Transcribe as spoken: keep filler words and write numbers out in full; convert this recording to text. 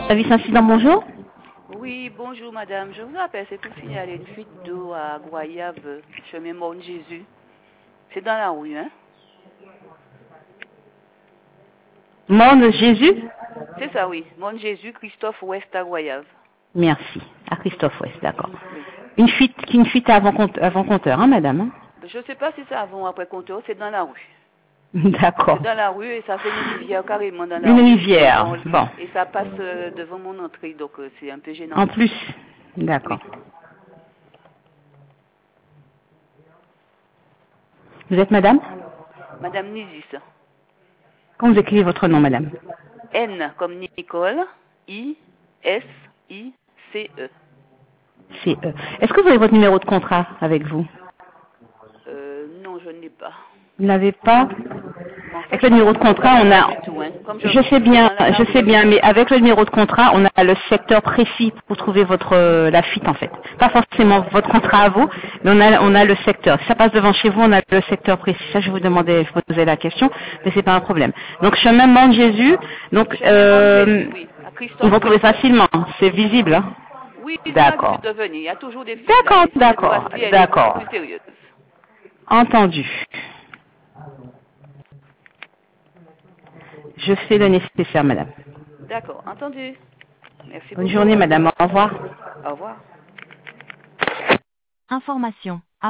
Service incident, bonjour. Oui, bonjour madame. Je vous appelle, c'est pour signaler une fuite d'eau à Goyave, chemin Morne-Jésus. C'est dans la rue, hein? Morne Jésus. C'est ça, oui. Morne-Jésus, Christophe Ouest à Goyave. Merci. À Christophe Ouest, d'accord. Oui. Une fuite, une fuite avant, compte, avant compteur, hein, madame hein. Je ne sais pas si c'est avant ou après compteur, c'est dans la rue. D'accord. C'est dans la rue et ça fait une rivière carrément dans la Une rue. rivière, On- bon. Et ça passe euh, devant mon entrée, donc euh, c'est un peu gênant. En plus, Oui. d'accord. Vous êtes madame? Madame Nizis. Comment vous écrivez votre nom, madame? N comme Nicole, I, S, I, C, E. C'est euh, Est-ce que vous avez votre numéro de contrat avec vous? Euh, non, je ne l'ai pas. Vous n'avez pas? Mais en fait, Avec le numéro de je ne contrat, connais on pas a... du tout. Hein. Comme je Je vous sais dis, c'est bien, dans la je rue. sais bien, mais avec le numéro de contrat, on a le secteur précis pour trouver votre euh, la fuite en fait. Pas forcément votre contrat à vous, mais on a on a le secteur. Si ça passe devant chez vous, on a le secteur précis. Ça, je vous demandais, je vous posais la question, mais c'est pas un problème. Donc chemin Mont Jésus, donc Chemin euh, Morne-Jésus, oui. À ils Christophe vont trouver Ouest. facilement, c'est visible. Hein. Oui, ils ont l'habitude D'accord, de venir. Il y a toujours des fuites là. d'accord, Mais cette d'accord, fois-ci, elle est beaucoup d'accord. plus sérieuse. Entendu. Je fais le nécessaire, madame. D'accord, entendu. Merci Bonne beaucoup. journée, madame. Au revoir. Au revoir. Information.